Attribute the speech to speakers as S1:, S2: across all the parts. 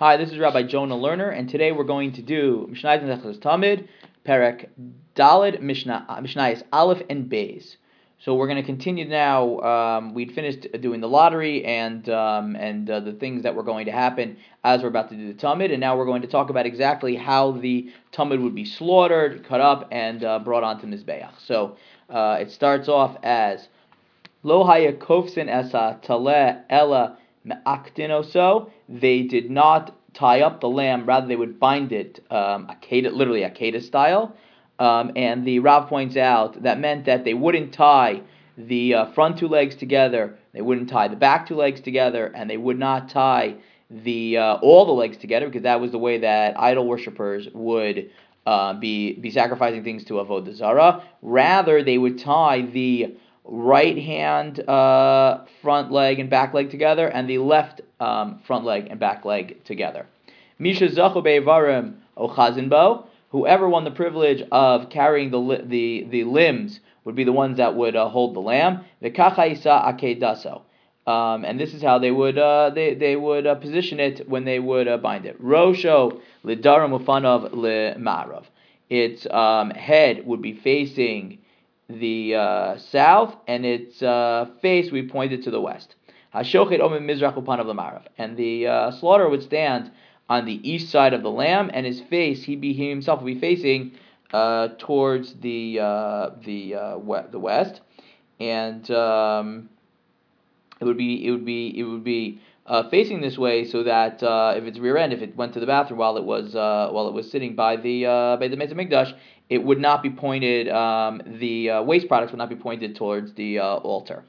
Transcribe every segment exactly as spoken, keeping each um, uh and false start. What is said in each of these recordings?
S1: Hi, this is Rabbi Jonah Lerner, and today we're going to do Mishnayos Nechlas Tamid, Perek Dalid, Mishnah, Mishnayos Aleph and Beis. So we're going to continue now. Um, we'd finished doing the lottery and um, and uh, the things that were going to happen as we're about to do the Tamid, and now we're going to talk about exactly how the Tamid would be slaughtered, cut up, and uh, brought onto Mizbeach. So uh, it starts off as Lo haya kofsin esa tale ella me'aktinoso. They did not tie up the lamb, rather they would bind it, um, akeda, literally akeda style. Um, and the Rav points out that meant that they wouldn't tie the uh, front two legs together, they wouldn't tie the back two legs together, and they would not tie the uh, all the legs together, because that was the way that idol worshippers would uh, be be sacrificing things to Avodah Zarah. Rather, they would tie the right hand uh, front leg and back leg together, and the left um, front leg and back leg together. Misha zachu be'evarim ochazin bo. Whoever won the privilege of carrying the li- the the limbs would be the ones that would uh, hold the lamb. V'kacha isa akedaso. Um, and this is how they would uh, they they would uh, position it when they would uh, bind it. Rosho lidaram ufanav lemarav. Its um, head would be facing the uh, south, and its uh, face we pointed to the west. Hashochet omen mizrach upanav lemarav, and the uh, slaughterer would stand on the east side of the lamb, and his face, he be he himself would be facing uh, towards the uh, the uh, we- the west, and um, it would be it would be it would be uh, facing this way, so that uh, if it's rear end, if it went to the bathroom while it was uh, while it was sitting by the uh, by the Mesa Mikdash, it would not be pointed. Um, the uh, waste products would not be pointed towards the uh, altar.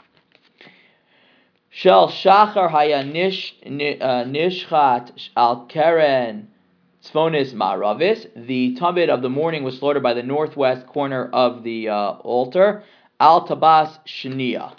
S1: Shel shachar haya nish nishchat al keren tzfonis ma'aravis. The tamid of the morning was slaughtered by the northwest corner of the uh, altar. Al tabas shnia.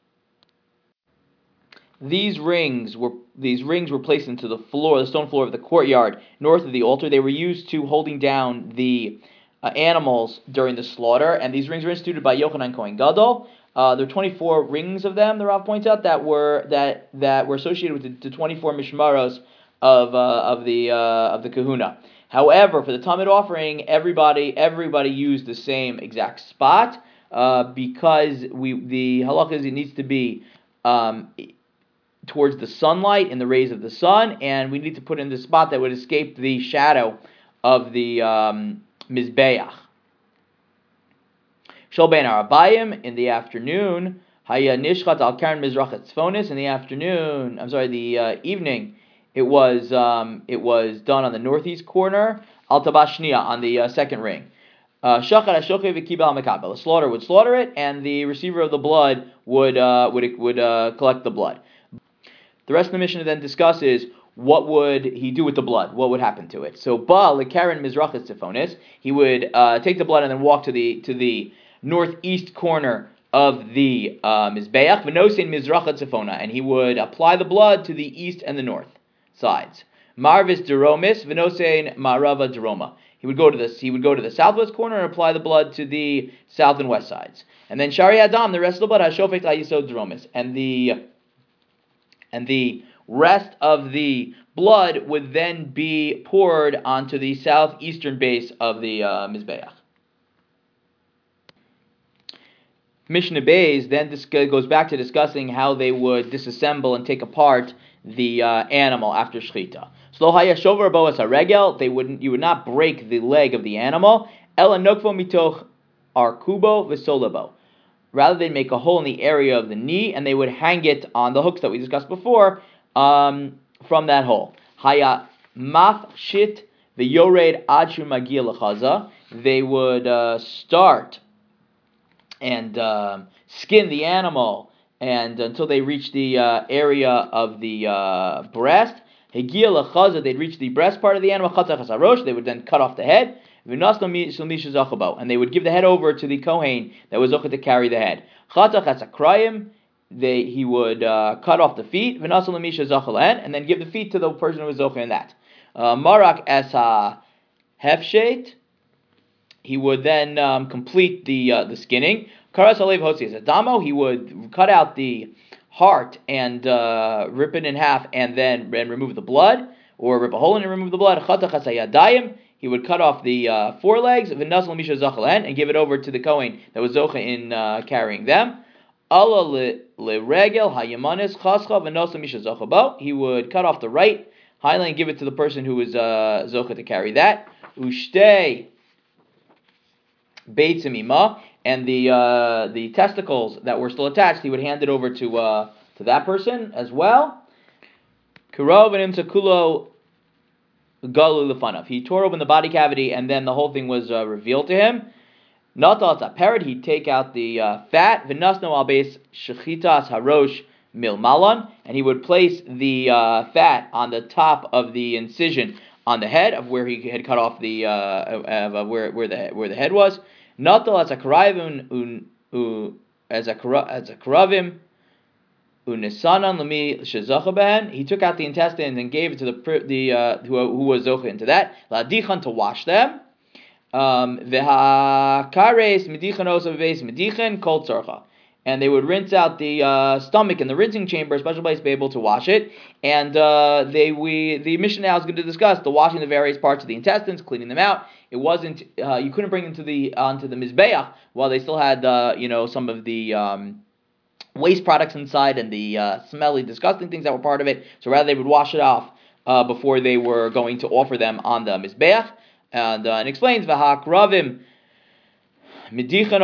S1: These rings were these rings were placed into the floor, the stone floor of the courtyard north of the altar. They were used to holding down the uh, animals during the slaughter, and these rings were instituted by Yochanan Kohen Gadol. Uh, there are twenty-four rings of them, the Rav points out, that were that that were associated with the, the twenty-four mishmaros of uh, of the uh, of the kahuna. However, for the Tamid offering, everybody everybody used the same exact spot uh, because we the halakha is it needs to be um, towards the sunlight and the rays of the sun, and we need to put in the spot that would escape the shadow of the um, mizbeach. Shel ben arabayim, in the afternoon, haya nishchat al karen mizrachat tzfonis. In the afternoon, I'm sorry, the uh, evening, it was um, it was done on the northeast corner, al tabashnia, on the uh, second ring. Shachar hashochev v'kibel hamekabel. The slaughter would slaughter it, and the receiver of the blood would uh, would would uh, collect the blood. The rest of the Mishnah then discusses what would he do with the blood, what would happen to it. So, ba lekaren mizrachas tzfonis, he would uh, take the blood and then walk to the to the northeast corner of the uh, mizbeach, v'nosein mizrachat tzefona, and he would apply the blood to the east and the north sides. Marvis deromis v'nosein marava deroma. He would go to this. He would go to the southwest corner and apply the blood to the south and west sides. And then shari adam, the rest of the blood, hashofek la'yisod deromis, and the and the rest of the blood would then be poured onto the southeastern base of the uh, mizbeach. Mishnah Beis then dis- goes back to discussing how they would disassemble and take apart the uh, animal after shechita. Slo haya shover boas haregel, they wouldn't, you would not break the leg of the animal. Ela nokvo mitoch arkubo v'solabo. Rather, they'd make a hole in the area of the knee, and they would hang it on the hooks that we discussed before um, from that hole. Haya mafshit v'yored adshu magia lechaza. They would uh, start and uh, skin the animal and until they reach the uh, area of the uh, breast. Hegia lechaza, they'd reach the breast part of the animal. Chatzach hasarosh, they would then cut off the head. And they would give the head over to the Kohen that was zocheh to carry the head. Chatzach hasakrayim, they he would uh, cut off the feet. And then give the feet to the person who was zocheh in that. Uh, Marak as ha hefshet, he would then um, complete the uh, the skinning. Karas alev hotzi adamo, he would cut out the heart and uh, rip it in half, and then and remove the blood. or rip a hole in it and remove the blood. Chatachas hayadayim, he would cut off the uh, forelegs, v'nasal misha zachalen, and give it over to the Kohen that was zocha in uh, carrying them. Allah leregel hayamanis chascha v'nasal misha zachabo. He would cut off the right highline and give it to the person who was uh, zocha to carry that. Ushtei beitzim ima, and the uh, the testicles that were still attached, he would hand it over to uh, to that person as well. Kurov and imtakulo galu lefanav. He tore open the body cavity, and then the whole thing was uh, revealed to him. Natal a parrot. He'd take out the uh, fat. V'nasno al beis shechitas harosh mil malon, and he would place the uh, fat on the top of the incision on the head of where he had cut off the uh, of, of where where the where the head was. Natal as a karavim un, un as a as a karavim unisanan lemi shezachaben. He took out the intestines and gave it to the the uh, who, who was zocha into that ladichan to wash them. Um, V'hakares medichanos of beis medichin kol tzorcha. And they would rinse out the uh, stomach in the rinsing chamber, a special place to be able to wash it. And uh, they we the mission now is going to discuss the washing the various parts of the intestines, cleaning them out. It wasn't uh, you couldn't bring them to the onto the mizbeach while they still had uh, you know some of the um, waste products inside and the uh, smelly, disgusting things that were part of it. So rather they would wash it off uh, before they were going to offer them on the mizbeach. And uh, it explains v'hak ravim. And they would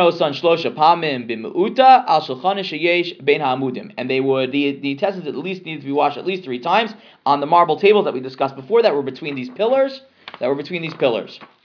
S1: the, the intestines at least needed to be washed at least three times on the marble tables that we discussed before that were between these pillars that were between these pillars.